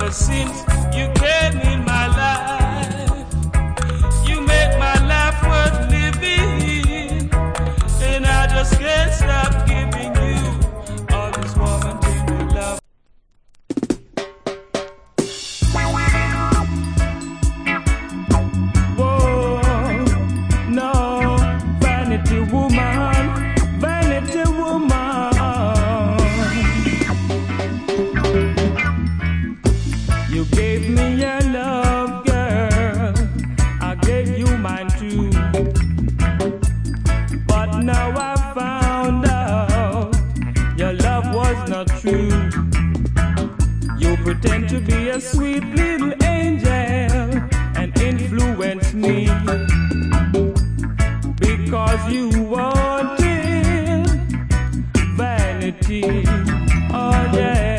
ever since you came in my life. You make my life worth living, and I just can't stop giving you all this warm and tender love. You gave me your love, girl. I gave you mine too. But now I found out your love was not true. You pretend to be a sweet little angel and influence me.